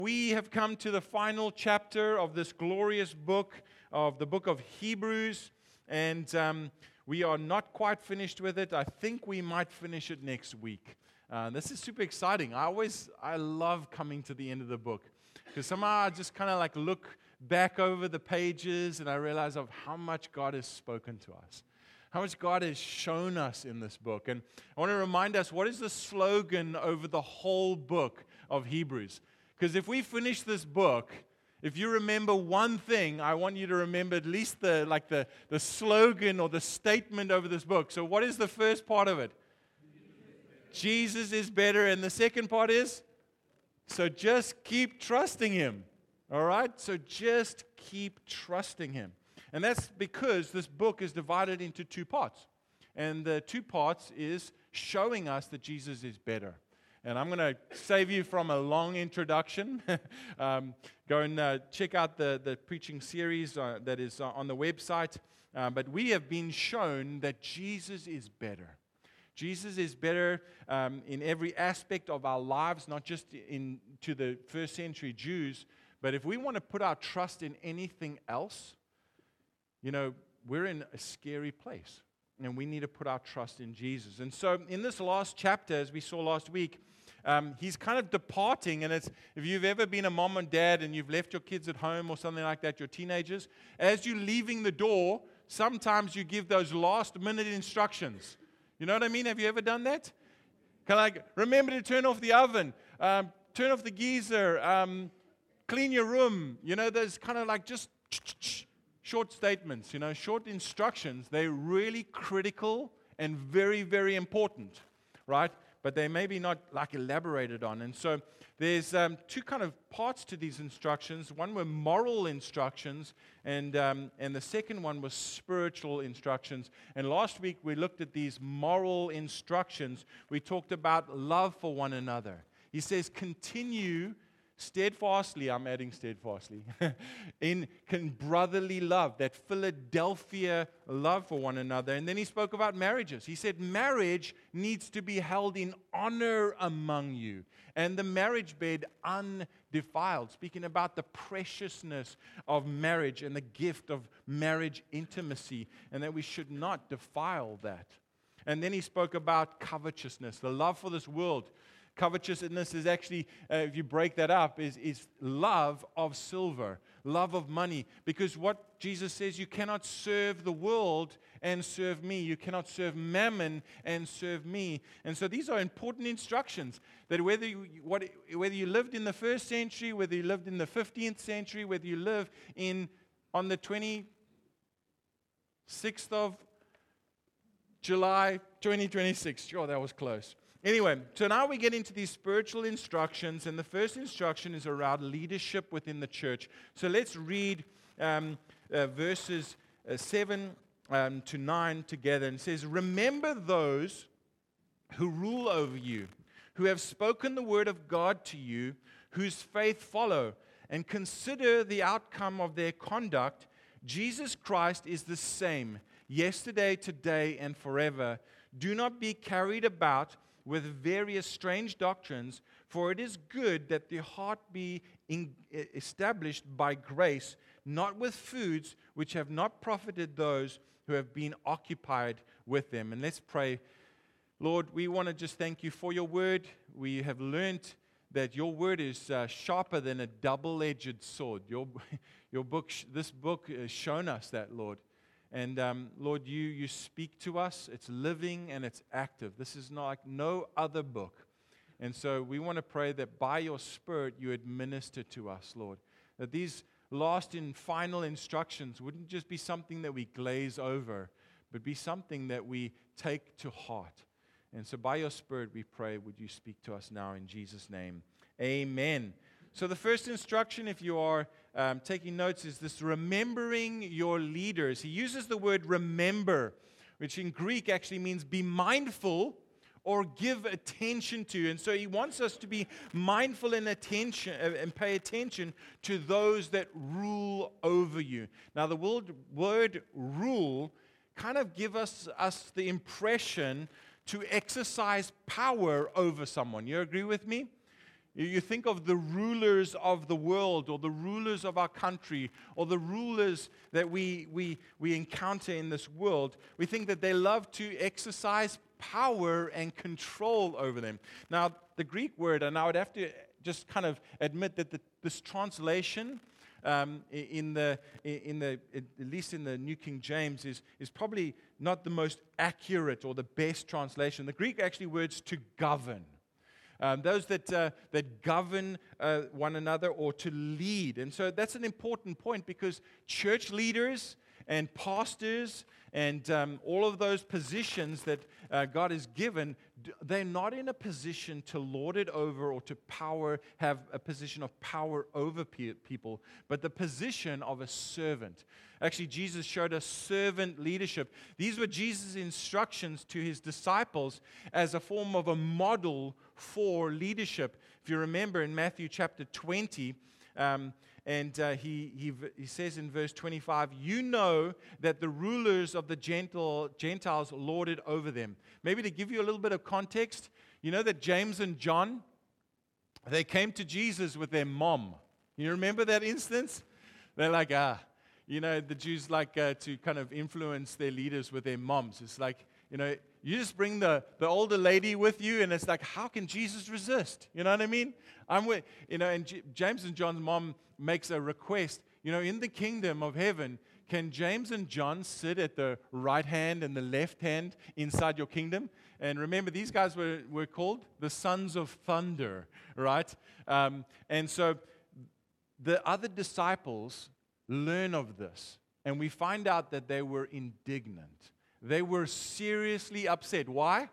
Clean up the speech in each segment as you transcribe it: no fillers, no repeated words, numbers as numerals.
We have come to the final chapter of this glorious book, of the book of Hebrews, and we are not quite finished with it. I think we might finish it next week. This is super exciting. I love coming to the end of the book, because somehow I just kind of like look back over the pages and I realize of how much God has spoken to us, how much God has shown us in this book. And I want to remind us, what is the slogan over the whole book of Hebrews? Because if we finish this book, if you remember one thing, I want you to remember at least the slogan or the statement over this book. So what is the first part of it? Jesus is better. And the second part is? So just keep trusting Him. All right? So just keep trusting Him. And that's because this book is divided into two parts. And the two parts is showing us that Jesus is better. And I'm going to save you from a long introduction. Go and check out the preaching series that is on the website. But we have been shown that Jesus is better. Jesus is better in every aspect of our lives, not just to the first century Jews. But if we want to put our trust in anything else, we're in a scary place. And we need to put our trust in Jesus. And so in this last chapter, as we saw last week, he's kind of departing, and if you've ever been a mom and dad and you've left your kids at home or something like that, your teenagers, as you're leaving the door, sometimes you give those last-minute instructions. You know what I mean? Have you ever done that? Kind of like, remember to turn off the oven, turn off the geyser, clean your room. Those kind of like just short statements, short instructions. They're really critical and very, very important, right? But they may be not like elaborated on. And so there's two kind of parts to these instructions. One were moral instructions, and the second one was spiritual instructions. And last week we looked at these moral instructions. We talked about love for one another. He says, continue steadfastly, I'm adding steadfastly, in brotherly love, that Philadelphia love for one another. And then he spoke about marriages. He said marriage needs to be held in honor among you, and the marriage bed undefiled, speaking about the preciousness of marriage and the gift of marriage intimacy, and that we should not defile that. And then he spoke about covetousness, the love for this world. Covetousness is actually, if you break that up, is love of silver, love of money. Because what Jesus says, you cannot serve the world and serve me. You cannot serve mammon and serve me. And so these are important instructions, that whether you lived in the first century, whether you lived in the 15th century, whether you live on the 26th of July 2026. Sure, that was close. Anyway, so now we get into these spiritual instructions, and the first instruction is around leadership within the church. So let's read verses 7 to 9 together. And it says, remember those who rule over you, who have spoken the word of God to you, whose faith follow, and consider the outcome of their conduct. Jesus Christ is the same, yesterday, today, and forever. Do not be carried about with various strange doctrines, for it is good that the heart be established by grace, not with foods which have not profited those who have been occupied with them. And let's pray. Lord, we want to just thank you for your word. We have learned that your word is sharper than a double-edged sword. This book has shown us that, Lord. And Lord, you speak to us. It's living and it's active. This is not like no other book. And so we want to pray that by your Spirit you administer to us, Lord. That these last and final instructions wouldn't just be something that we glaze over, but be something that we take to heart. And so by your Spirit we pray, would you speak to us now in Jesus' name. Amen. So the first instruction, if you are taking notes, is this: remembering your leaders. He uses the word remember, which in Greek actually means be mindful or give attention to. And so he wants us to be mindful and pay attention to those that rule over you. Now the word rule kind of gives us the impression to exercise power over someone. You agree with me? You think of the rulers of the world, or the rulers of our country, or the rulers that we encounter in this world. We think that they love to exercise power and control over them. Now, the Greek word, and I would have to just kind of admit that this translation, at least in the New King James, is probably not the most accurate or the best translation. The Greek actually words to govern. Those that govern one another, or to lead. And so that's an important point, because church leaders and pastors and all of those positions that God has given, they're not in a position to lord it over, or to have a position of power over people, but the position of a servant. Actually, Jesus showed us servant leadership. These were Jesus' instructions to his disciples as a form of a model for leadership. If you remember in Matthew chapter 20, he says in verse 25, "You know that the rulers of the Gentiles lord it over them." Maybe to give you a little bit of context, you know that James and John, they came to Jesus with their mom. You remember that instance? They're like, the Jews like to kind of influence their leaders with their moms. It's like, you just bring the older lady with you, and it's like, how can Jesus resist? You know what I mean? And James and John's mom makes a request. In the kingdom of heaven, can James and John sit at the right hand and the left hand inside your kingdom? And remember, these guys were called the sons of thunder, right? And so the other disciples learn of this, and we find out that they were indignant. They were seriously upset. Why?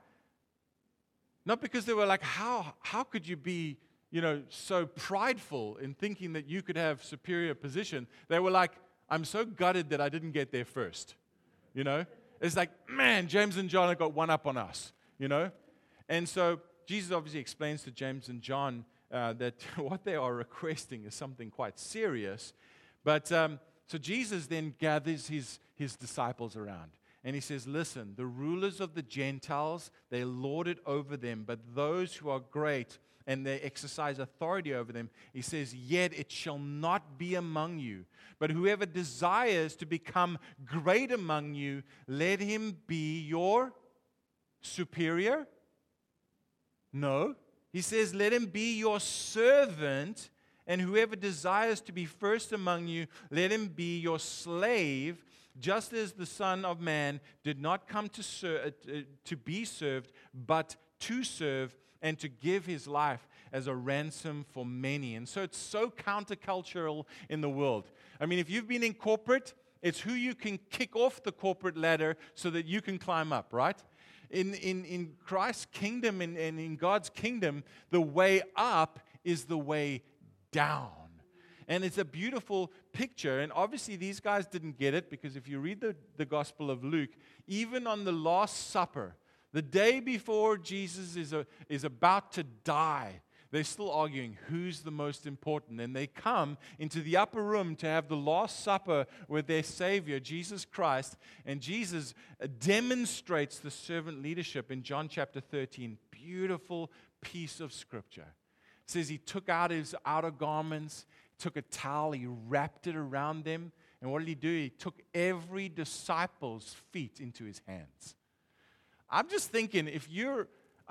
Not because they were like, how could you be, so prideful in thinking that you could have superior position? They were like, I'm so gutted that I didn't get there first. It's like, man, James and John have got one up on us. And so Jesus obviously explains to James and John that what they are requesting is something quite serious. But so Jesus then gathers his disciples around, and he says, listen, the rulers of the Gentiles, they lord it over them, but those who are great and they exercise authority over them, he says, yet it shall not be among you. But whoever desires to become great among you, let him be your superior. No. He says, let him be your servant. And whoever desires to be first among you, let him be your slave, just as the Son of Man did not come to be served, but to serve and to give his life as a ransom for many. And so it's so countercultural in the world. I mean, if you've been in corporate, it's who you can kick off the corporate ladder so that you can climb up, right? In Christ's kingdom and in God's kingdom, the way up is the way down. And it's a beautiful picture. And obviously these guys didn't get it, because if you read the Gospel of Luke, even on the Last Supper, the day before Jesus is about to die, they're still arguing who's the most important. And they come into the upper room to have the Last Supper with their Savior, Jesus Christ. And Jesus demonstrates the servant leadership in John chapter 13. Beautiful piece of Scripture. It says he took out his outer garments, took a towel, he wrapped it around them. And what did he do? He took every disciple's feet into his hands. I'm just thinking, if you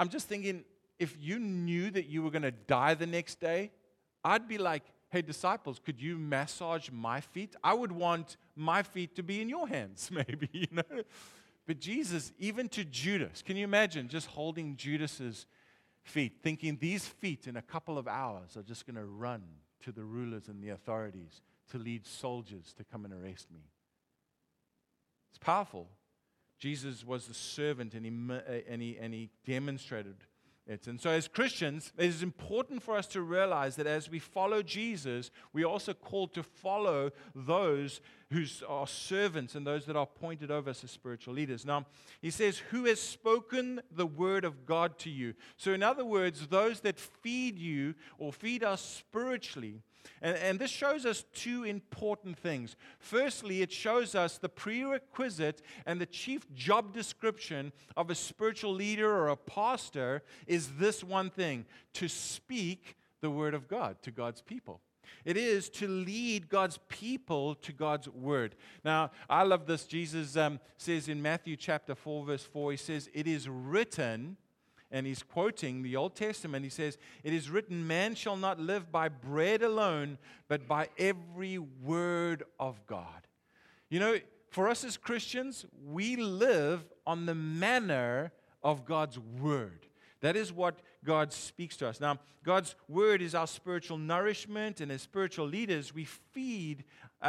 knew that you were going to die the next day, I'd be like, hey, disciples, could you massage my feet? I would want my feet to be in your hands, maybe, But Jesus, even to Judas, can you imagine just holding Judas's feet, thinking these feet in a couple of hours are just going to run to the rulers and the authorities to lead soldiers to come and arrest me? It's powerful. Jesus was the servant, and he demonstrated it. And so as Christians, it is important for us to realize that as we follow Jesus, we are also called to follow those who are servants and those that are appointed over us as spiritual leaders. Now, he says, who has spoken the word of God to you? So in other words, those that feed you or feed us spiritually. And this shows us two important things. Firstly, it shows us the prerequisite and the chief job description of a spiritual leader or a pastor is this one thing: to speak the Word of God to God's people. It is to lead God's people to God's Word. Now, I love this. Jesus says in Matthew chapter 4, verse 4, he says, "It is written," and he's quoting the Old Testament. He says, "It is written, man shall not live by bread alone, but by every word of God." You know, for us as Christians, we live on the manner of God's Word. That is what God speaks to us. Now, God's Word is our spiritual nourishment, and as spiritual leaders, we feed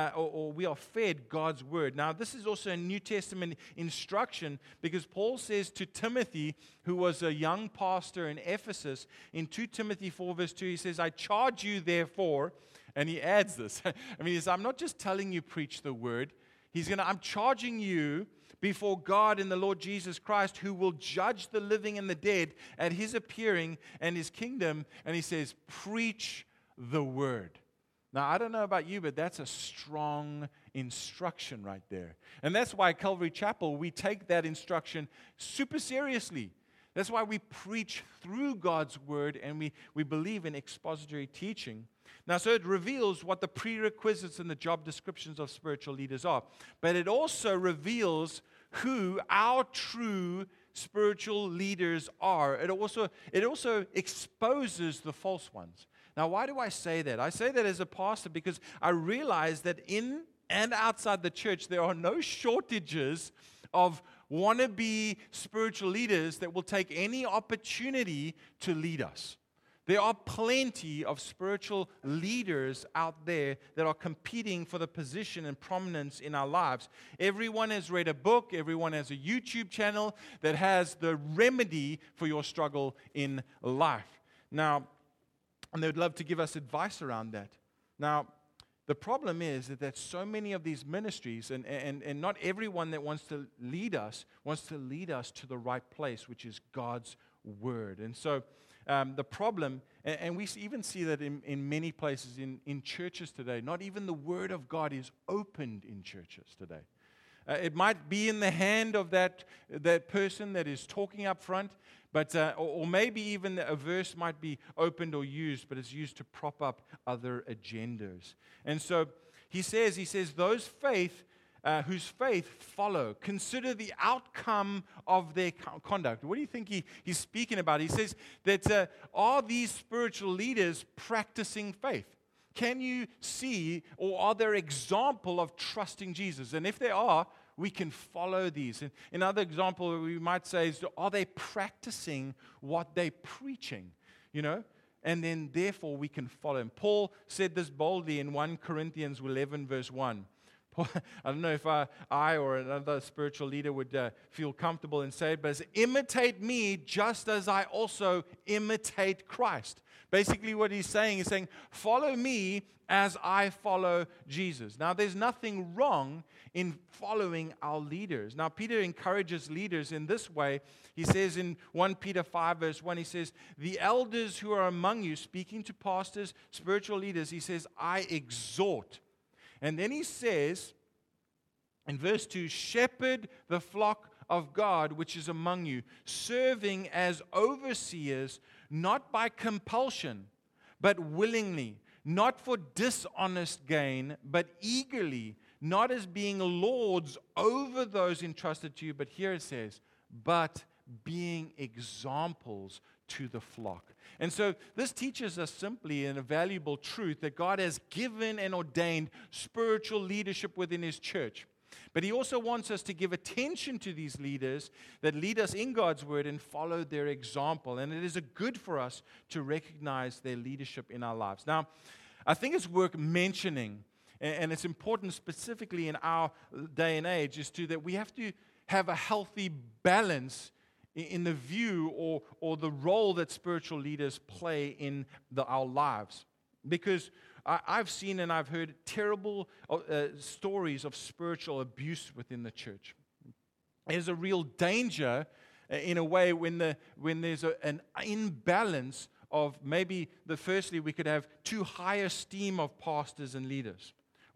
or we are fed God's Word. Now, this is also a New Testament instruction because Paul says to Timothy, who was a young pastor in Ephesus, in 2 Timothy 4, verse 2, he says, "I charge you, therefore," and he adds this. I mean, he says, "I'm not just telling you preach the Word." I'm charging you before God and the Lord Jesus Christ, who will judge the living and the dead at His appearing and His kingdom. And he says, preach the Word. Now, I don't know about you, but that's a strong instruction right there. And that's why at Calvary Chapel, we take that instruction super seriously. That's why we preach through God's Word, and we believe in expository teaching. Now, so it reveals what the prerequisites and the job descriptions of spiritual leaders are. But it also reveals who our true spiritual leaders are. It also exposes the false ones. Now, why do I say that? I say that as a pastor because I realize that in and outside the church, there are no shortages of wannabe spiritual leaders that will take any opportunity to lead us. There are plenty of spiritual leaders out there that are competing for the position and prominence in our lives. Everyone has read a book. Everyone has a YouTube channel that has the remedy for your struggle in life. Now, and they would love to give us advice around that. Now, the problem is that so many of these ministries, and not everyone that wants to lead us to the right place, which is God's Word. And so, the problem, and we even see that in many places in churches today, not even the Word of God is opened in churches today. It might be in the hand of that person that is talking up front, but or maybe even a verse might be opened or used, but it's used to prop up other agendas. And so he says, those whose faith follow, consider the outcome of their conduct. What do you think he's speaking about? He says that are these spiritual leaders practicing faith? Can you see, or are there example of trusting Jesus? And if they are, we can follow these. And another example we might say is, are they practicing what they're preaching? You know? And then therefore we can follow him. Paul said this boldly in 1 Corinthians 11 verse 1. I don't know if I or another spiritual leader would feel comfortable in saying it, but it's imitate me just as I also imitate Christ. Basically what he's saying, follow me as I follow Jesus. Now, there's nothing wrong in following our leaders. Now, Peter encourages leaders in this way. He says in 1 Peter 5 verse 1, he says, the elders who are among you, speaking to pastors, spiritual leaders, he says, I exhort. And then he says, in verse 2, shepherd the flock of God which is among you, serving as overseers, not by compulsion, but willingly, not for dishonest gain, but eagerly, not as being lords over those entrusted to you, but here it says, but being examples to the flock. And so this teaches us simply a valuable truth that God has given and ordained spiritual leadership within His church. But He also wants us to give attention to these leaders that lead us in God's Word and follow their example. And it is good for us to recognize their leadership in our lives. Now, I think it's worth mentioning, and it's important specifically in our day and age, is that we have to have a healthy balance in the view or the role that spiritual leaders play in our lives. Because I've seen and I've heard terrible stories of spiritual abuse within the church. There's a real danger in a way when there's an imbalance of maybe firstly we could have too high esteem of pastors and leaders.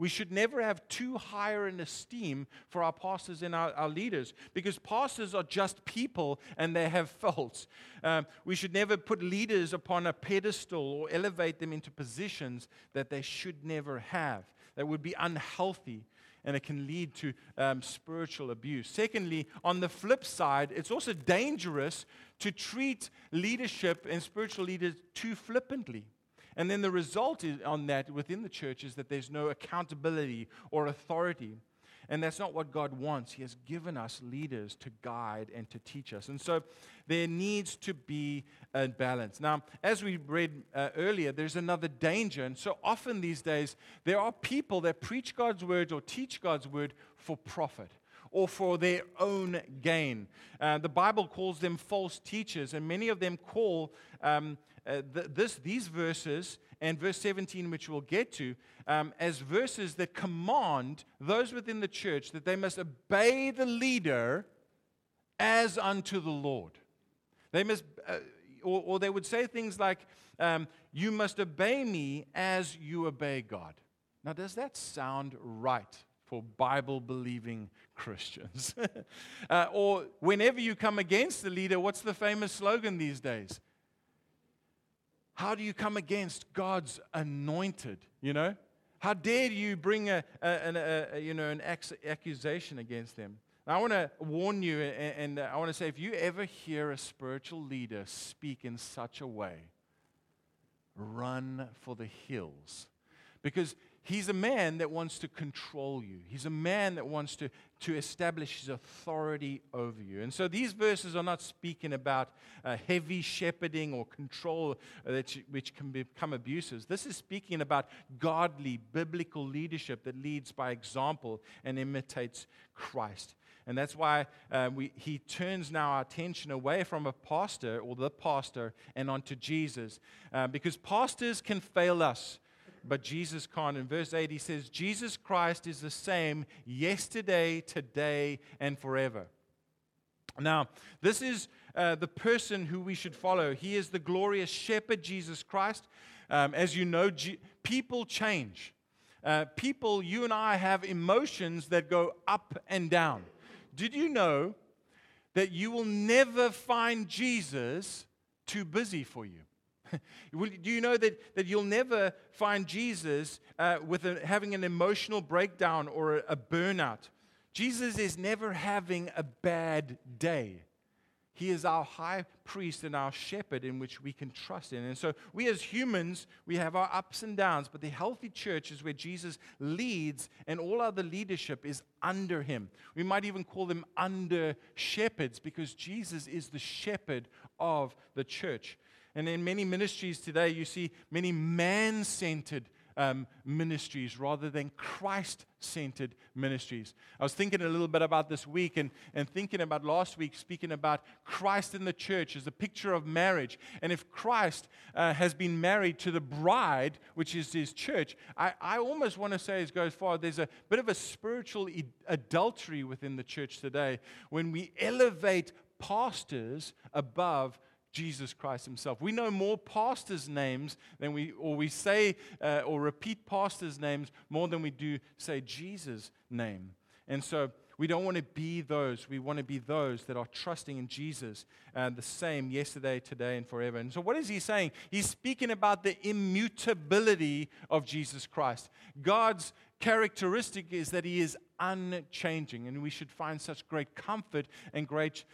we should never have too high an esteem for our pastors and our leaders, because pastors are just people and they have faults. We should never put leaders upon a pedestal or elevate them into positions that they should never have. That would be unhealthy, and it can lead to spiritual abuse. Secondly, on the flip side, it's also dangerous to treat leadership and spiritual leaders too flippantly. And then the result on that within the church is that there's no accountability or authority. And that's not what God wants. He has given us leaders to guide and to teach us. And so there needs to be a balance. Now, as we read earlier, there's another danger. And so often these days, there are people that preach God's word or teach God's word for profit or for their own gain. The Bible calls them false teachers, and many of them call these verses and verse 17, which we'll get to, as verses that command those within the church that they must obey the leader as unto the Lord. They must, or they would say things like, you must obey me as you obey God. Now, does that sound right for Bible-believing Christians? Or whenever you come against the leader, what's the famous slogan these days? How do you come against God's anointed? How dare you bring an accusation against them? Now, I want to warn you, and I want to say, if you ever hear a spiritual leader speak in such a way, run for the hills, because he's a man that wants to control you. He's a man that wants to establish his authority over you. And so these verses are not speaking about heavy shepherding or control which can become abuses. This is speaking about godly, biblical leadership that leads by example and imitates Christ. And that's why he turns now our attention away from a pastor or the pastor and onto Jesus. Because pastors can fail us, but Jesus can't. In verse 8, he says, Jesus Christ is the same yesterday, today, and forever. Now, this is the person who we should follow. He is the glorious shepherd, Jesus Christ. As you know, people change. People, you and I, have emotions that go up and down. Did you know that you will never find Jesus too busy for you? Do you know that you'll never find Jesus having an emotional breakdown or a burnout? Jesus is never having a bad day. He is our high priest and our shepherd in which we can trust in. And so we as humans, we have our ups and downs, but the healthy church is where Jesus leads and all other leadership is under him. We might even call them under shepherds, because Jesus is the shepherd of the church. And in many ministries today, you see many man-centered ministries rather than Christ-centered ministries. I was thinking a little bit about this week and thinking about last week, speaking about Christ in the church as a picture of marriage. And if Christ has been married to the bride, which is his church, I almost want to say, as goes far, there's a bit of a spiritual adultery within the church today when we elevate pastors above Jesus Christ himself. We know more pastors' names than we say or repeat pastors' names more than we do say Jesus' name. And so we don't want to be those. We want to be those that are trusting in Jesus, the same yesterday, today, and forever. And so what is he saying? He's speaking about the immutability of Jesus Christ. God's characteristic is that he is unchanging, and we should find such great comfort and great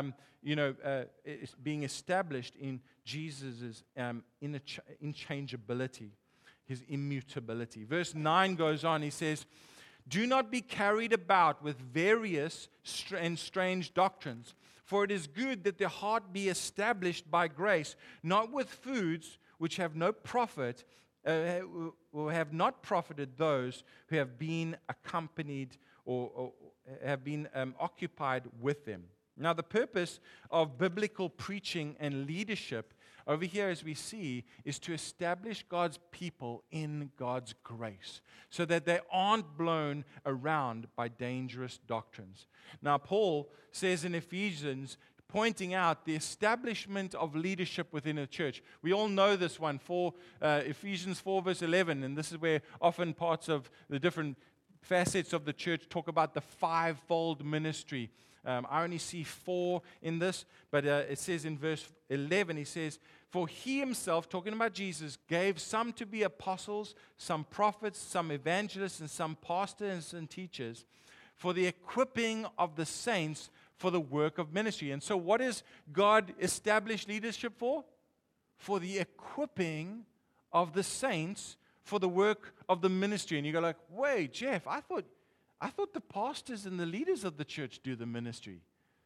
being established in Jesus' inchangeability, his immutability. Verse 9 goes on, he says, do not be carried about with various and strange doctrines, for it is good that the heart be established by grace, not with foods which have no profit, or have not profited those who have been accompanied or have been occupied with them. Now, the purpose of biblical preaching and leadership over here, as we see, is to establish God's people in God's grace so that they aren't blown around by dangerous doctrines. Now, Paul says in Ephesians, pointing out the establishment of leadership within a church. We all know this one, Ephesians 4, verse 11, and this is where often parts of the different facets of the church talk about the fivefold ministry. I only see 4 in this, but it says in verse 11, he says, "For he himself," talking about Jesus, "gave some to be apostles, some prophets, some evangelists, and some pastors and teachers, for the equipping of the saints for the work of ministry." And so what is God established leadership for? For the equipping of the saints for the work of the ministry. And you go like, "Wait, Jeff, I thought the pastors and the leaders of the church do the ministry."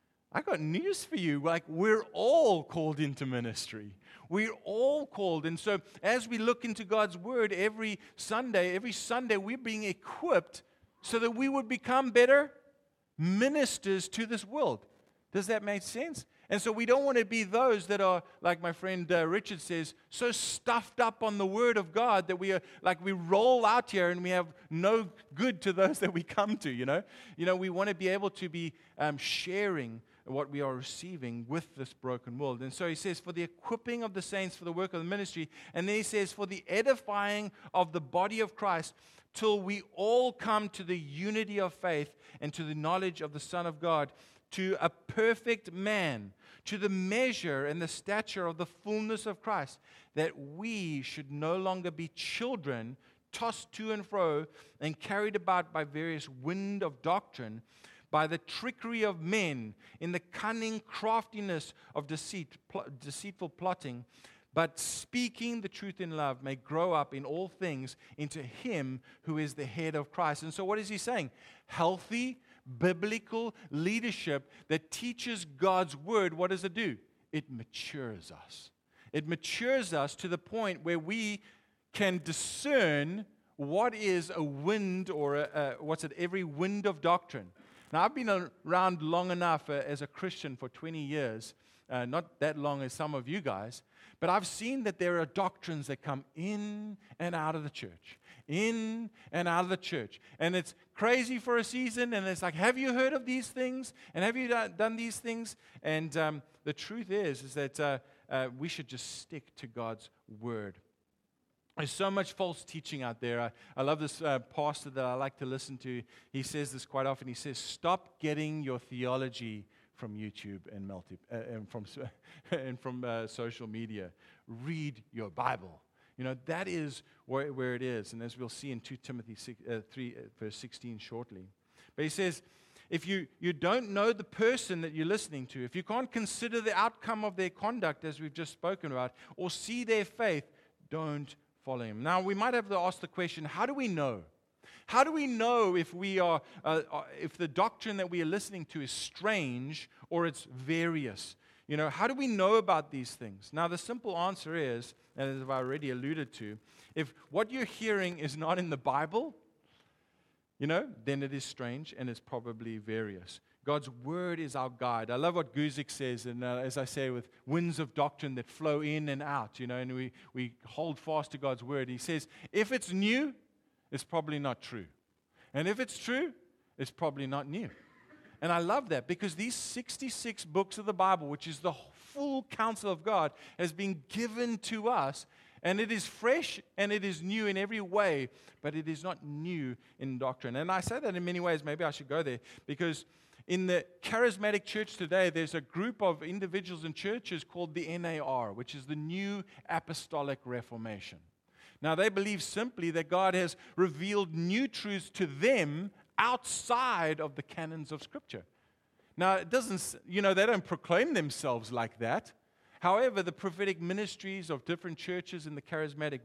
I got news for you. Like, we're all called into ministry. We're all called. And so as we look into God's word every Sunday we're being equipped so that we would become better ministers to this world. Does that make sense? And so we don't want to be those that are, like my friend Richard says, so stuffed up on the Word of God that we are like we roll out here and we have no good to those that we come to. You know, we want to be able to be sharing what we are receiving with this broken world. And so he says, for the equipping of the saints for the work of the ministry, and then he says, for the edifying of the body of Christ, till we all come to the unity of faith and to the knowledge of the Son of God, to a perfect man, to the measure and the stature of the fullness of Christ, that we should no longer be children, tossed to and fro and carried about by various wind of doctrine, by the trickery of men, in the cunning craftiness of deceitful plotting, but speaking the truth in love may grow up in all things into Him who is the head of Christ. And so what is he saying? Healthy, biblical leadership that teaches God's word, what does it do? It matures us. It matures us to the point where we can discern what is a wind or every wind of doctrine. Now, I've been around long enough as a Christian for 20 years, not that long as some of you guys, but I've seen that there are doctrines that come in and out of the church. In and out of the church. And it's crazy for a season, and it's like, have you heard of these things? And have you done these things? And the truth is that we should just stick to God's word. There's so much false teaching out there. I love this pastor that I like to listen to. He says this quite often. He says, stop getting your theology from YouTube and from social media. Read your Bible. You know, that is where it is. And as we'll see in 2 Timothy 3, verse 16 shortly. But he says, if you don't know the person that you're listening to, if you can't consider the outcome of their conduct, as we've just spoken about, or see their faith, don't follow him. Now, we might have to ask the question, how do we know? How do we know if if the doctrine that we are listening to is strange or it's various? You know, how do we know about these things? Now, the simple answer is, and as I've already alluded to, if what you're hearing is not in the Bible, you know, then it is strange and it's probably various. God's word is our guide. I love what Guzik says, and as I say, with winds of doctrine that flow in and out, you know, and we hold fast to God's word. He says, if it's new, it's probably not true. And if it's true, it's probably not new. And I love that because these 66 books of the Bible, which is the full counsel of God, has been given to us. And it is fresh and it is new in every way, but it is not new in doctrine. And I say that in many ways. Maybe I should go there because in the charismatic church today, there's a group of individuals and churches called the NAR, which is the New Apostolic Reformation. Now, they believe simply that God has revealed new truths to them outside of the canons of Scripture. Now, it doesn't, you know, they don't proclaim themselves like that. However, the prophetic ministries of different churches in the charismatic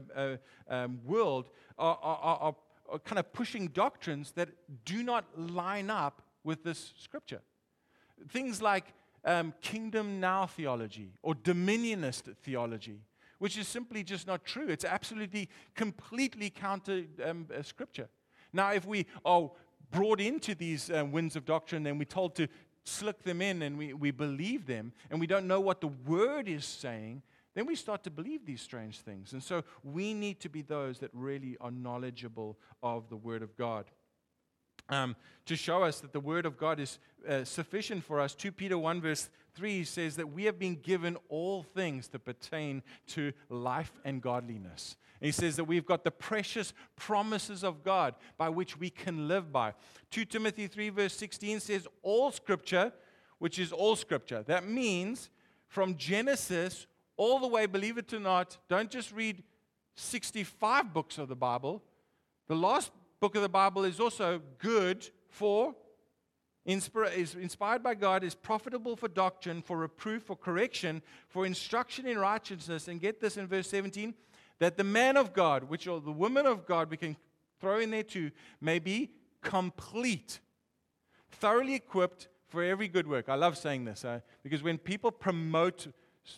world are kind of pushing doctrines that do not line up with this Scripture. Things like kingdom now theology or dominionist theology, which is simply just not true. It's absolutely, completely counter Scripture. Now, if we are brought into these winds of doctrine, then we're told to slick them in and we believe them, and we don't know what the Word is saying, then we start to believe these strange things. And so we need to be those that really are knowledgeable of the Word of God. to show us that the Word of God is sufficient for us. 2 Peter 1 verse 3 says that we have been given all things that pertain to life and godliness. And he says that we've got the precious promises of God by which we can live by. 2 Timothy 3 verse 16 says all Scripture, which is all Scripture. That means from Genesis all the way, believe it or not, don't just read 65 books of the Bible. The last book of the Bible is also good for, is inspired by God, is profitable for doctrine, for reproof, for correction, for instruction in righteousness. And get this in verse 17, that the man of God, which are the woman of God, we can throw in there too, may be complete, thoroughly equipped for every good work. I love saying this because when people promote,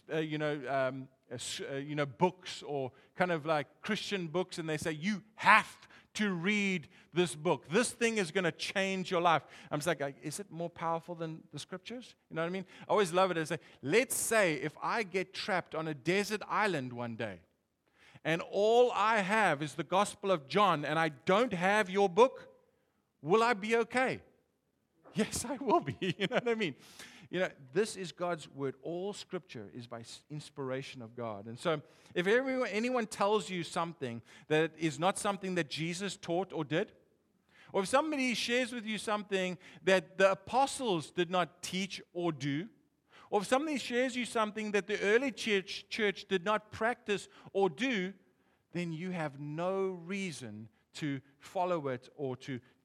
books or kind of like Christian books, and they say you have to read this book. This thing is going to change your life. I'm just like, is it more powerful than the Scriptures? You know what I mean? I always love it. Let's say if I get trapped on a desert island one day, and all I have is the Gospel of John, and I don't have your book, will I be okay? Yes, I will be. You know what I mean? You know, this is God's Word. All Scripture is by inspiration of God. And so if anyone tells you something that is not something that Jesus taught or did, or if somebody shares with you something that the apostles did not teach or do, or if somebody shares you something that the early church did not practice or do, then you have no reason to follow it or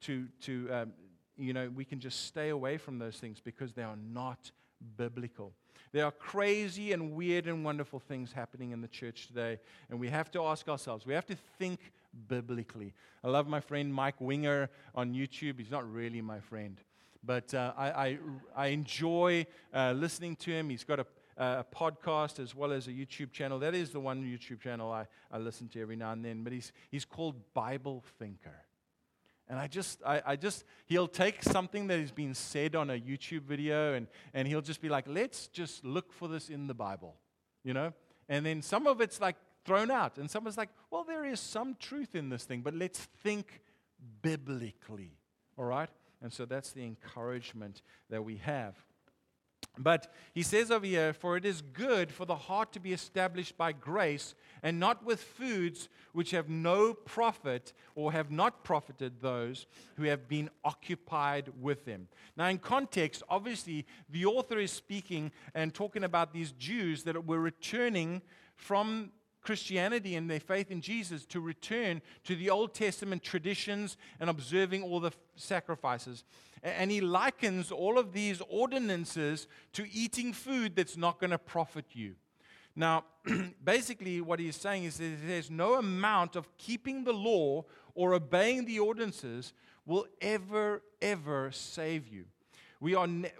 we can just stay away from those things because they are not biblical. There are crazy and weird and wonderful things happening in the church today, and we have to ask ourselves, we have to think biblically. I love my friend Mike Winger on YouTube. He's not really my friend, but I enjoy listening to him. He's got a podcast as well as a YouTube channel. That is the one YouTube channel I listen to every now and then, but he's called Bible Thinker. And he'll take something that has been said on a YouTube video and he'll just be like, let's just look for this in the Bible, you know? And then some of it's like thrown out. And some is like, well, there is some truth in this thing, but let's think biblically, all right? And so that's the encouragement that we have. But he says over here, for it is good for the heart to be established by grace and not with foods which have no profit or have not profited those who have been occupied with them. Now in context, obviously, the author is speaking and talking about these Jews that were returning from Christianity and their faith in Jesus to return to the Old Testament traditions and observing all the sacrifices. And he likens all of these ordinances to eating food that's not going to profit you. Now, basically what he's saying is that there's no amount of keeping the law or obeying the ordinances will ever save you. We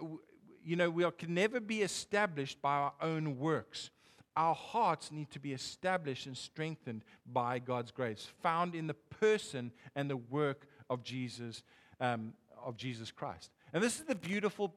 can never be established by our own works. Our hearts need to be established and strengthened by God's grace, found in the person and the work of Jesus Christ. And this is the beautiful,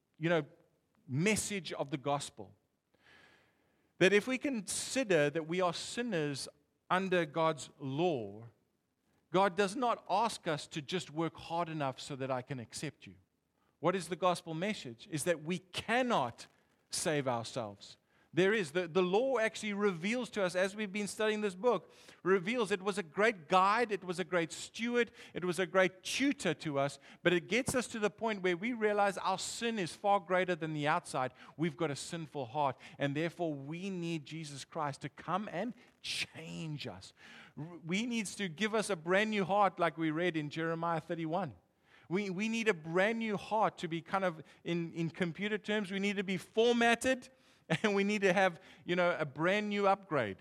message of the gospel. That if we consider that we are sinners under God's law, God does not ask us to just work hard enough so that I can accept you. What is the gospel message? Is that we cannot save ourselves. There is. The law actually reveals to us, as we've been studying this book, reveals it was a great guide, it was a great steward, it was a great tutor to us, but it gets us to the point where we realize our sin is far greater than the outside. We've got a sinful heart, and therefore we need Jesus Christ to come and change us. He needs to give us a brand new heart like we read in Jeremiah 31. We need a brand new heart to be kind of, in computer terms, we need to be formatted. And we need to have, a brand new upgrade,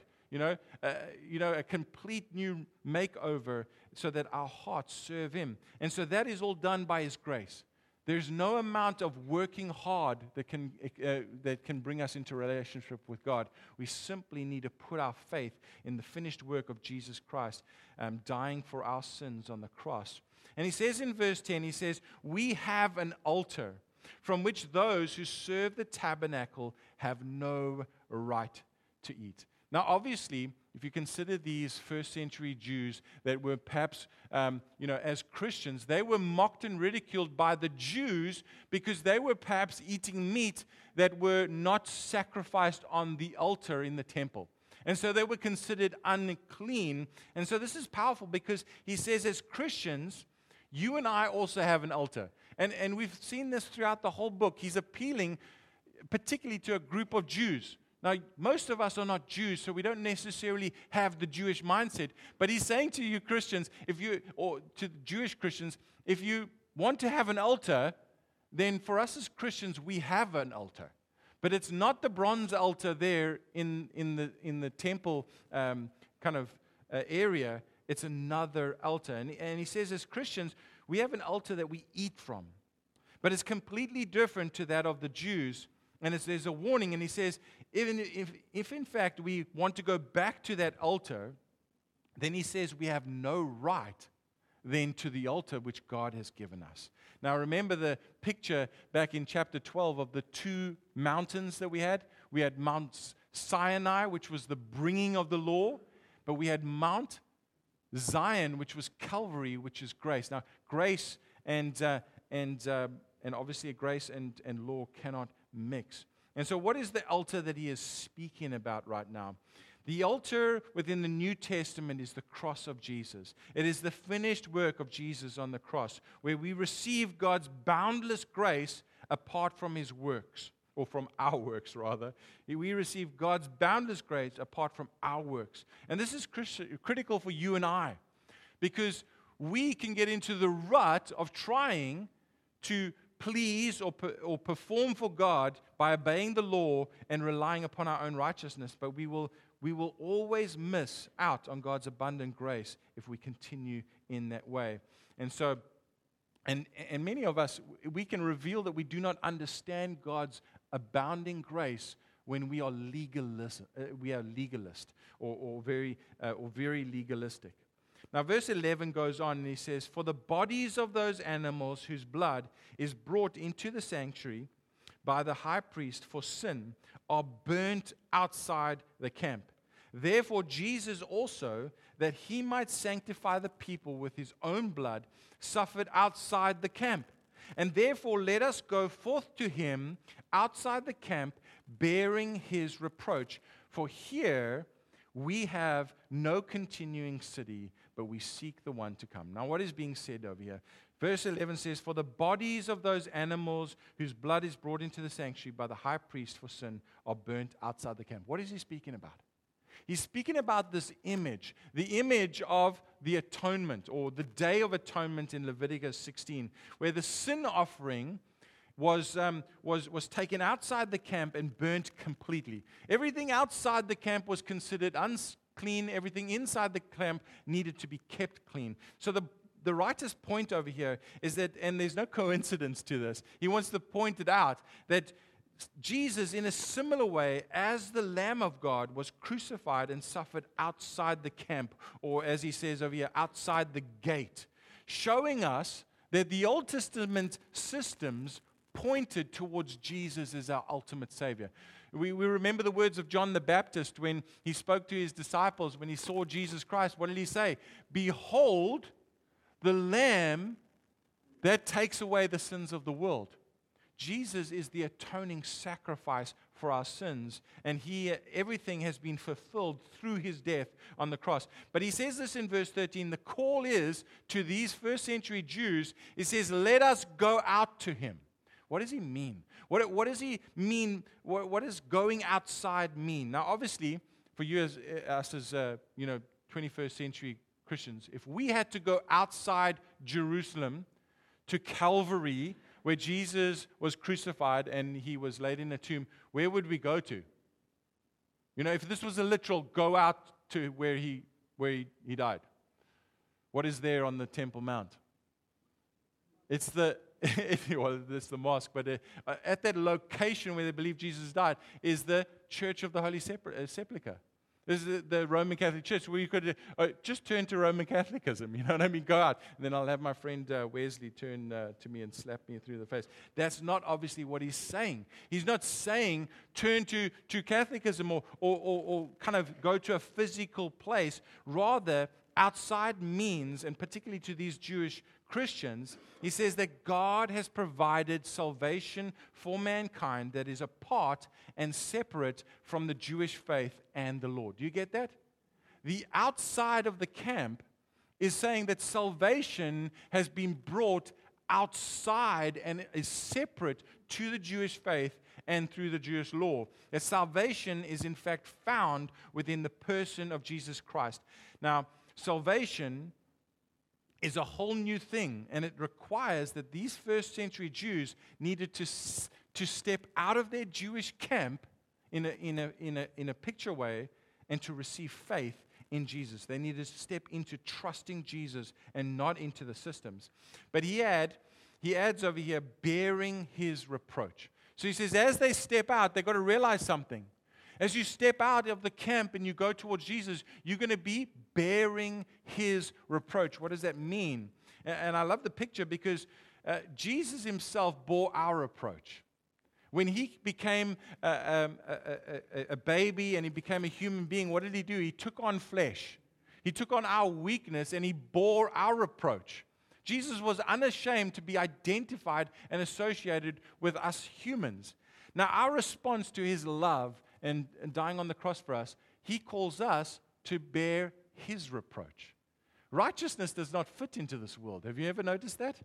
a complete new makeover so that our hearts serve Him. And so that is all done by His grace. There's no amount of working hard that can bring us into relationship with God. We simply need to put our faith in the finished work of Jesus Christ, dying for our sins on the cross. And he says in verse 10, he says, we have an altar from which those who serve the tabernacle have no right to eat. Now, obviously, if you consider these first century Jews that were perhaps, as Christians, they were mocked and ridiculed by the Jews because they were perhaps eating meat that were not sacrificed on the altar in the temple. And so they were considered unclean. And so this is powerful because he says, as Christians, you and I also have an altar. And we've seen this throughout the whole book. He's appealing particularly to a group of Jews. Now, most of us are not Jews, so we don't necessarily have the Jewish mindset. But he's saying to you Christians, or to Jewish Christians, if you want to have an altar, then for us as Christians, we have an altar. But it's not the bronze altar there in the temple area. It's another altar. And he says, as Christians, we have an altar that we eat from. But it's completely different to that of the Jews. And there's a warning, and he says, even if in fact we want to go back to that altar, then he says we have no right then to the altar which God has given us. Now remember the picture back in chapter 12 of the two mountains that we had? We had Mount Sinai, which was the bringing of the law, but we had Mount Zion, which was Calvary, which is grace. Now grace and obviously grace and law cannot mix. And so what is the altar that he is speaking about right now? The altar within the New Testament is the cross of Jesus. It is the finished work of Jesus on the cross, where we receive God's boundless grace apart from his works, or from our works rather. We receive God's boundless grace apart from our works. And this is critical for you and I, because we can get into the rut of trying to please or perform for God by obeying the law and relying upon our own righteousness, but we will always miss out on God's abundant grace if we continue in that way. And so, and many of us, we can reveal that we do not understand God's abounding grace when we are legalist, or very legalistic. Now, verse 11 goes on and he says, "For the bodies of those animals whose blood is brought into the sanctuary by the high priest for sin are burnt outside the camp. Therefore, Jesus also, that he might sanctify the people with his own blood, suffered outside the camp. And therefore, let us go forth to him outside the camp, bearing his reproach. For here we have no continuing city, but we seek the one to come." Now, what is being said over here? Verse 11 says, "For the bodies of those animals whose blood is brought into the sanctuary by the high priest for sin are burnt outside the camp." What is he speaking about? He's speaking about this image, the image of the atonement, or the Day of Atonement in Leviticus 16, where the sin offering was taken outside the camp and burnt completely. Everything outside the camp was considered unclean. Everything inside the camp needed to be kept clean. So the writer's point over here is that, and there's no coincidence to this, he wants to point it out, that Jesus, in a similar way as the Lamb of God, was crucified and suffered outside the camp, or as he says over here, outside the gate, showing us that the Old Testament systems pointed towards Jesus as our ultimate Savior. We remember the words of John the Baptist when he spoke to his disciples, when he saw Jesus Christ. What did he say? "Behold, the Lamb that takes away the sins of the world." Jesus is the atoning sacrifice for our sins, and everything has been fulfilled through his death on the cross. But he says this in verse 13, the call is to these first century Jews, he says, "Let us go out to him." What does he mean? What does he mean? What does going outside mean? Now, obviously, for you as 21st century Christians, if we had to go outside Jerusalem to Calvary, where Jesus was crucified and he was laid in a tomb, where would we go to? If this was a literal go out to where he died, what is there on the Temple Mount? It's the mosque, but at that location where they believe Jesus died is the Church of the Holy Sepulchre. This is the Roman Catholic Church where you could just turn to Roman Catholicism, you know what I mean? Go out, and then I'll have my friend Wesley turn to me and slap me through the face. That's not obviously what he's saying. He's not saying turn to Catholicism or kind of go to a physical place. Rather, outside means, and particularly to these Jewish Christians, he says that God has provided salvation for mankind that is apart and separate from the Jewish faith and the Lord. Do you get that? The outside of the camp is saying that salvation has been brought outside and is separate to the Jewish faith and through the Jewish law. That salvation is in fact found within the person of Jesus Christ. Now, salvation is a whole new thing, and it requires that these first century Jews needed to step out of their Jewish camp in a picture way and to receive faith in Jesus. They needed to step into trusting Jesus and not into the systems. But he adds over here, bearing his reproach. So he says, as they step out, they've got to realize something. As you step out of the camp and you go towards Jesus, you're going to be bearing his reproach. What does that mean? And I love the picture because Jesus himself bore our reproach. When he became a baby and he became a human being, what did he do? He took on flesh. He took on our weakness and he bore our reproach. Jesus was unashamed to be identified and associated with us humans. Now, our response to his love and dying on the cross for us, he calls us to bear his reproach. Righteousness does not fit into this world. Have you ever noticed that?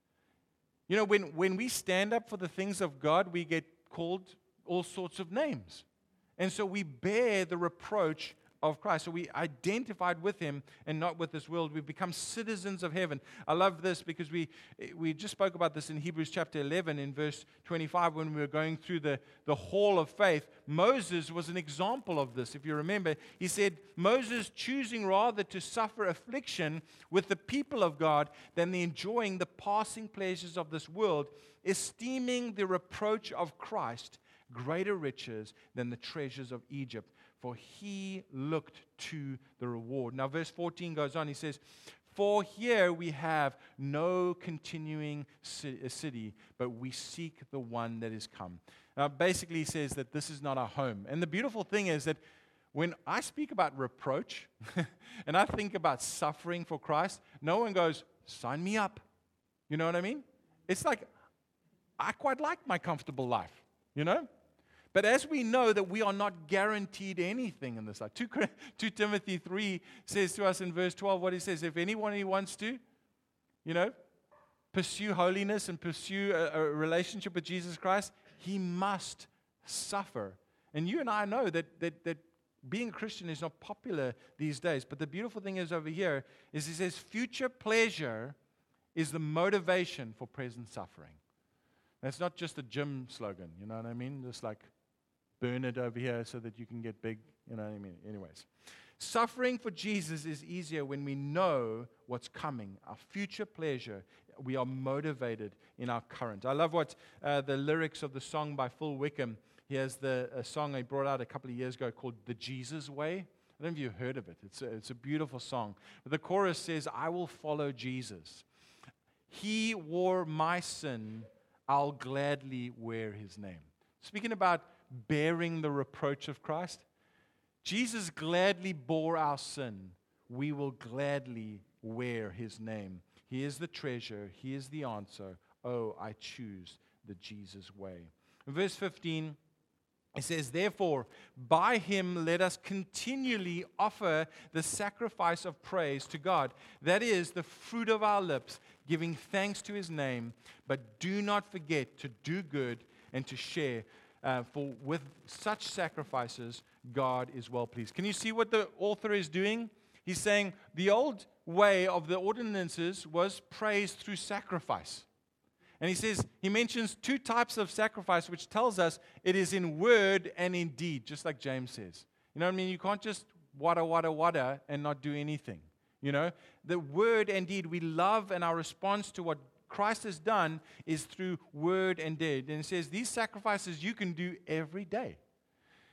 You know, when we stand up for the things of God, we get called all sorts of names. And so we bear the reproach of Christ. So we identified with him and not with this world. We become citizens of heaven. I love this because we just spoke about this in Hebrews chapter 11 in verse 25 when we were going through the hall of faith. Moses was an example of this. If you remember, he said, Moses choosing rather to suffer affliction with the people of God than enjoying the passing pleasures of this world, esteeming the reproach of Christ greater riches than the treasures of Egypt, for he looked to the reward. Now, verse 14 goes on. He says, for here we have no continuing city, but we seek the one that is come. Now, basically, he says that this is not our home. And the beautiful thing is that when I speak about reproach and I think about suffering for Christ, no one goes, sign me up. You know what I mean? It's like, I quite like my comfortable life, you know? But as we know that we are not guaranteed anything in this life. 2 Timothy 3 says to us in verse 12 what he says, if anyone who wants to, you know, pursue holiness and pursue a relationship with Jesus Christ, he must suffer. And you and I know that being a Christian is not popular these days. But the beautiful thing is over here is he says future pleasure is the motivation for present suffering. That's not just a gym slogan, you know what I mean? Just like burn it over here so that you can get big, you know what I mean? Anyways, suffering for Jesus is easier when we know what's coming, our future pleasure. We are motivated in our current. I love what the lyrics of the song by Phil Wickham. He has a song he brought out a couple of years ago called The Jesus Way. I don't know if you've heard of it. It's a beautiful song. But the chorus says, I will follow Jesus. He wore my sin. I'll gladly wear his name. Speaking about bearing the reproach of Christ, Jesus gladly bore our sin. We will gladly wear his name. He is the treasure. He is the answer. Oh, I choose the Jesus way. In verse 15, it says, therefore, by him let us continually offer the sacrifice of praise to God. That is the fruit of our lips, giving thanks to his name. But do not forget to do good and to share. For with such sacrifices, God is well pleased. Can you see what the author is doing? He's saying the old way of the ordinances was praise through sacrifice. And he mentions two types of sacrifice, which tells us it is in word and in deed, just like James says. You know what I mean? You can't just wada and not do anything. You know, the word and deed, we love, and our response to what Christ has done is through word and deed. And it says these sacrifices you can do every day.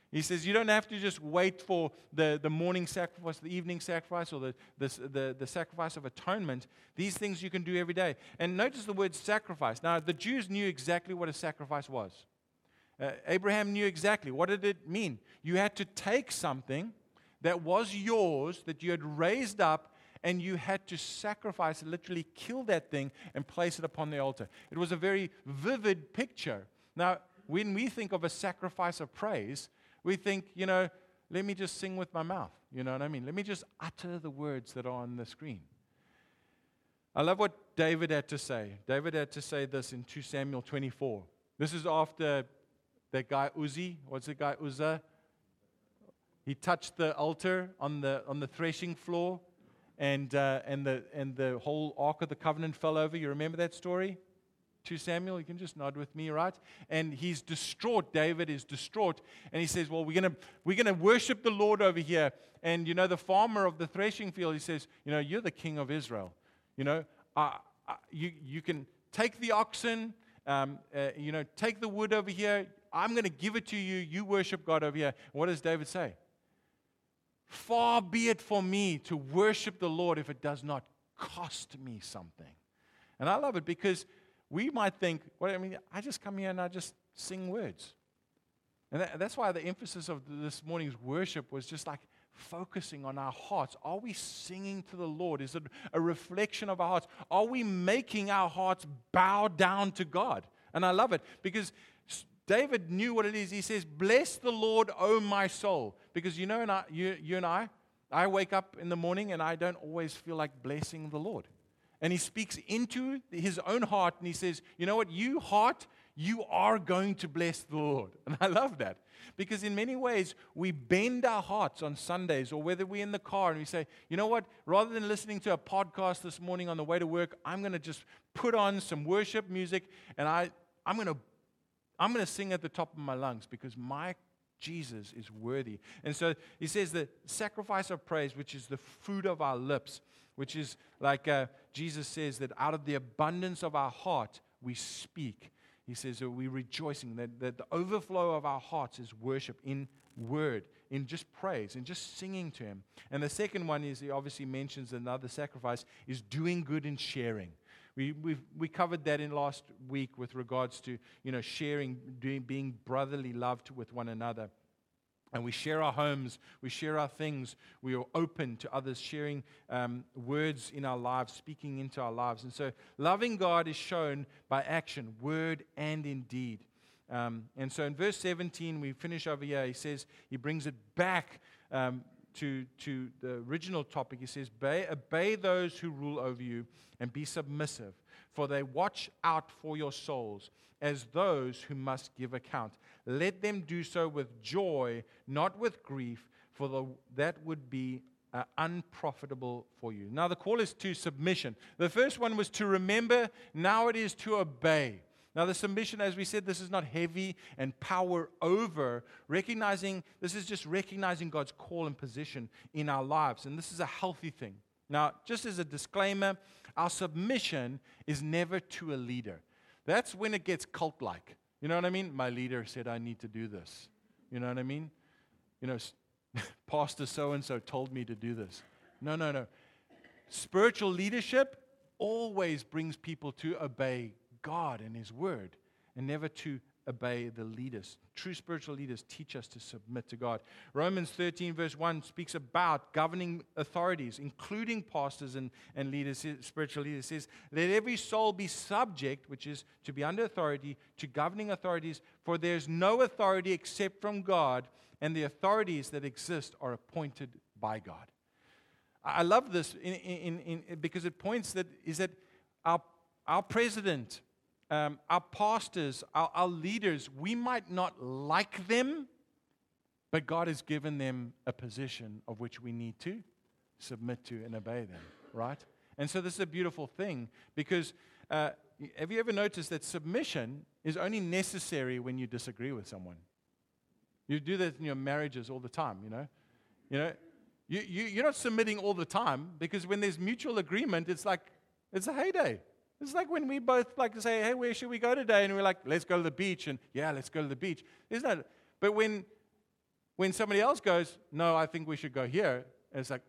He says you don't have to just wait for the morning sacrifice, the evening sacrifice, or the sacrifice of atonement. These things you can do every day. And notice the word sacrifice. Now, the Jews knew exactly what a sacrifice was. Abraham knew exactly. What did it mean? You had to take something that was yours, that you had raised up, and you had to sacrifice, literally kill that thing and place it upon the altar. It was a very vivid picture. Now, when we think of a sacrifice of praise, we think, let me just sing with my mouth. You know what I mean? Let me just utter the words that are on the screen. I love what David had to say. David had to say this in 2 Samuel 24. This is after that guy Uzi. What's the guy Uzzah? He touched the altar on the threshing floor, and the whole Ark of the Covenant fell over. You remember that story? 2 Samuel, you can just nod with me, right? And he's distraught. David is distraught. And he says, well, we're gonna worship the Lord over here. And, the farmer of the threshing field, he says, you're the king of Israel. You can take the oxen, take the wood over here. I'm going to give it to you. You worship God over here. What does David say? Far be it for me to worship the Lord if it does not cost me something. And I love it because we might think, I just come here and I just sing words. And that's why the emphasis of this morning's worship was just like focusing on our hearts. Are we singing to the Lord? Is it a reflection of our hearts? Are we making our hearts bow down to God? And I love it because David knew what it is. He says, bless the Lord, O my soul. Because you and I wake up in the morning and I don't always feel like blessing the Lord. And he speaks into his own heart and he says, you know what, you heart, you are going to bless the Lord. And I love that. Because in many ways, we bend our hearts on Sundays, or whether we're in the car and we say, you know what, rather than listening to a podcast this morning on the way to work, I'm going to just put on some worship music and I'm going to sing at the top of my lungs because my Jesus is worthy. And so he says the sacrifice of praise, which is the fruit of our lips, which is like Jesus says that out of the abundance of our heart, we speak. He says that we're rejoicing, that the overflow of our hearts is worship in word, in just praise, in just singing to Him. And the second one is, he obviously mentions another sacrifice, is doing good and sharing. We covered that in last week with regards to, sharing, being brotherly loved with one another. And we share our homes, we share our things, we are open to others, sharing words in our lives, speaking into our lives. And so loving God is shown by action, word and in deed. And so in verse 17, we finish over here, he brings it back to the original topic. He says, obey those who rule over you and be submissive, for they watch out for your souls as those who must give account. Let them do so with joy, not with grief, for that would be unprofitable for you. Now the call is to submission. The first one was to remember, now it is to obey. Now the submission, as we said, this is not heavy and power over. This is just recognizing God's call and position in our lives. And this is a healthy thing. Now, just as a disclaimer, our submission is never to a leader. That's when it gets cult-like. You know what I mean? My leader said I need to do this. You know what I mean? Pastor so-and-so told me to do this. No. Spiritual leadership always brings people to obey God and His Word, and never to obey the leaders. True spiritual leaders teach us to submit to God. Romans 13 verse 1 speaks about governing authorities, including pastors and leaders, spiritual leaders. It says, let every soul be subject, which is to be under authority, to governing authorities, for there is no authority except from God, and the authorities that exist are appointed by God. I love this because it points that our president, our pastors, our leaders, we might not like them, but God has given them a position of which we need to submit to and obey them, right? And so this is a beautiful thing because have you ever noticed that submission is only necessary when you disagree with someone? You do that in your marriages all the time, You're not submitting all the time because when there's mutual agreement, it's a heyday. It's like when we both like to say, hey, where should we go today? And we're like, let's go to the beach. And yeah, let's go to the beach. Isn't that? But when when somebody else goes, no, I think we should go here, it's like,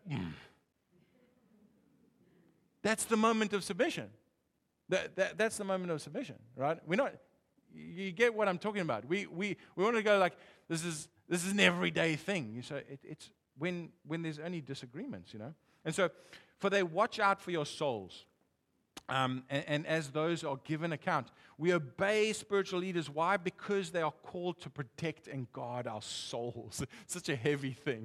That's the moment of submission. That's the moment of submission, right? We're not. You get what I'm talking about. We want to go like this is an everyday thing. So it's when there's only disagreements, And so, for they watch out for your souls. And as those are given account, we obey spiritual leaders. Why? Because they are called to protect and guard our souls. Such a heavy thing,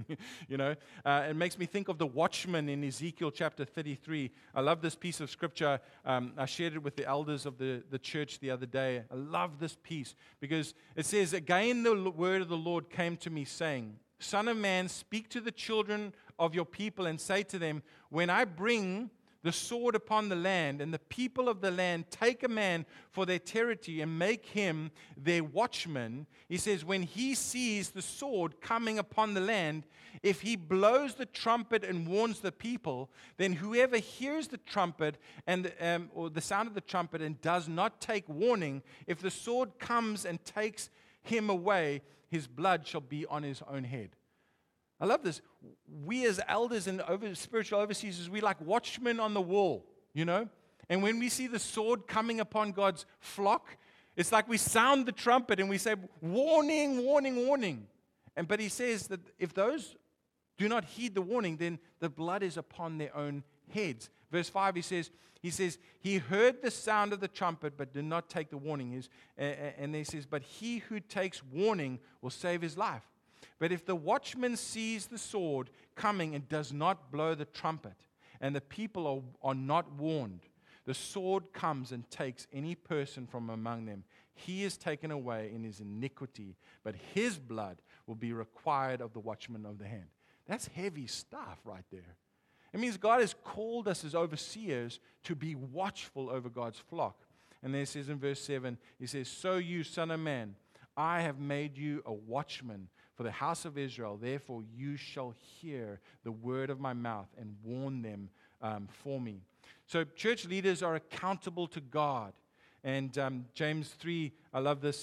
It makes me think of the watchman in Ezekiel chapter 33. I love this piece of scripture. I shared it with the elders of the church the other day. I love this piece because it says, "Again the word of the Lord came to me, saying, Son of man, speak to the children of your people and say to them, when I bring the sword upon the land, and the people of the land take a man for their territory and make him their watchman," he says, "when he sees the sword coming upon the land, if he blows the trumpet and warns the people, then whoever hears the trumpet and or the sound of the trumpet and does not take warning, if the sword comes and takes him away, his blood shall be on his own head." I love this. We as elders and spiritual overseers, we like watchmen on the wall, And when we see the sword coming upon God's flock, it's like we sound the trumpet and we say, "Warning, warning, warning." But he says that if those do not heed the warning, then the blood is upon their own heads. Verse 5, he says, he heard the sound of the trumpet, but did not take the warning. And he says, "But he who takes warning will save his life. But if the watchman sees the sword coming and does not blow the trumpet, and the people are not warned, the sword comes and takes any person from among them. He is taken away in his iniquity, but his blood will be required of the watchman of the hand." That's heavy stuff right there. It means God has called us as overseers to be watchful over God's flock. And then it says in verse 7, he says, "So you, son of man, I have made you a watchman for the house of Israel. Therefore you shall hear the word of my mouth and warn them for me." So church leaders are accountable to God. And James 3, I love this,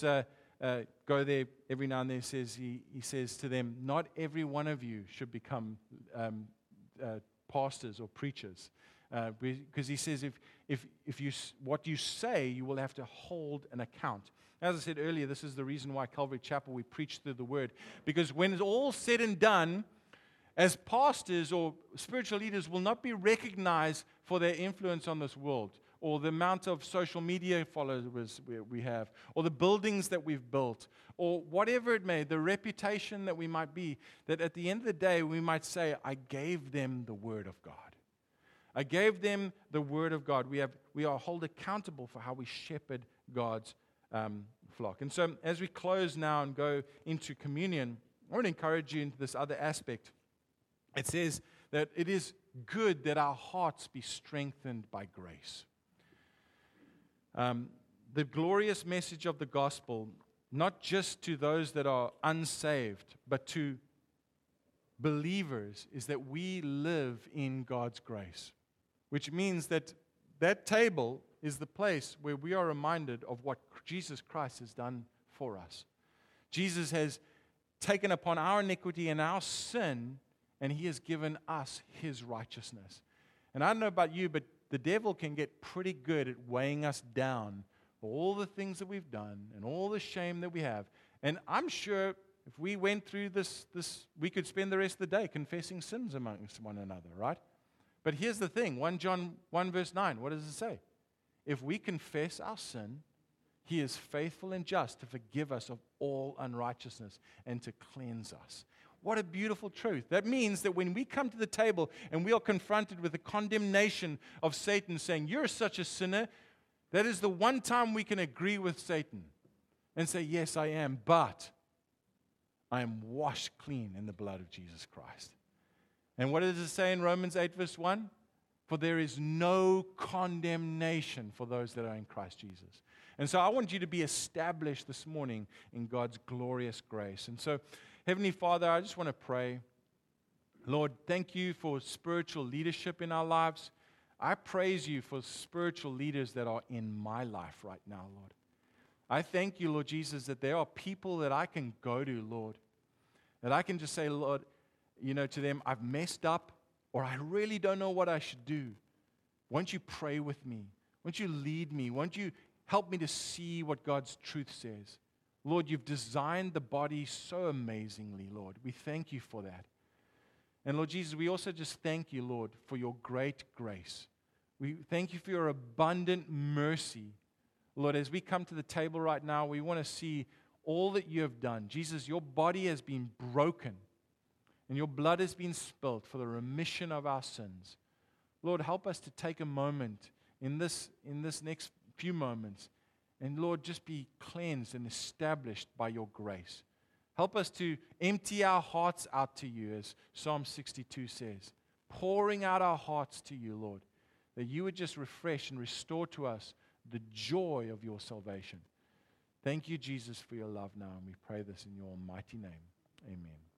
go there every now and then, he says to them, "Not every one of you should become pastors or preachers." Because he says if you what you say, you will have to hold an account. As I said earlier, this is the reason why Calvary Chapel, we preach through the Word. Because when it's all said and done, as pastors or spiritual leaders will not be recognized for their influence on this world, or the amount of social media followers we have, or the buildings that we've built, or whatever it may, the reputation that we might be, that at the end of the day, we might say, "I gave them the Word of God. I gave them the Word of God." We are held accountable for how we shepherd God's flock. And so as we close now and go into communion, I want to encourage you into this other aspect. It says that it is good that our hearts be strengthened by grace. The glorious message of the gospel, not just to those that are unsaved, but to believers, is that we live in God's grace, which means that table is the place where we are reminded of what Jesus Christ has done for us. Jesus has taken upon our iniquity and our sin, and he has given us his righteousness. And I don't know about you, but the devil can get pretty good at weighing us down for all the things that we've done and all the shame that we have. And I'm sure if we went through this, we could spend the rest of the day confessing sins amongst one another, right? But here's the thing, 1 John 1 verse 9, what does it say? If we confess our sin, he is faithful and just to forgive us of all unrighteousness and to cleanse us. What a beautiful truth. That means that when we come to the table and we are confronted with the condemnation of Satan saying, "You're such a sinner," that is the one time we can agree with Satan and say, "Yes, I am, but I am washed clean in the blood of Jesus Christ." And what does it say in Romans 8 verse 1? "For there is no condemnation for those that are in Christ Jesus." And so I want you to be established this morning in God's glorious grace. And so, Heavenly Father, I just want to pray. Lord, thank you for spiritual leadership in our lives. I praise you for spiritual leaders that are in my life right now, Lord. I thank you, Lord Jesus, that there are people that I can go to, Lord, That I can just say, Lord, to them, I've messed up, or I really don't know what I should do. Won't you pray with me? Won't you lead me? Won't you help me to see what God's truth says? Lord, you've designed the body so amazingly, Lord. We thank you for that. And Lord Jesus, we also just thank you, Lord, for your great grace. We thank you for your abundant mercy. Lord, as we come to the table right now, we want to see all that you have done. Jesus, your body has been broken, and your blood has been spilled for the remission of our sins. Lord, help us to take a moment in this next few moments, and Lord, just be cleansed and established by your grace. Help us to empty our hearts out to you, as Psalm 62 says, pouring out our hearts to you, Lord, that you would just refresh and restore to us the joy of your salvation. Thank you, Jesus, for your love now, and we pray this in your mighty name. Amen.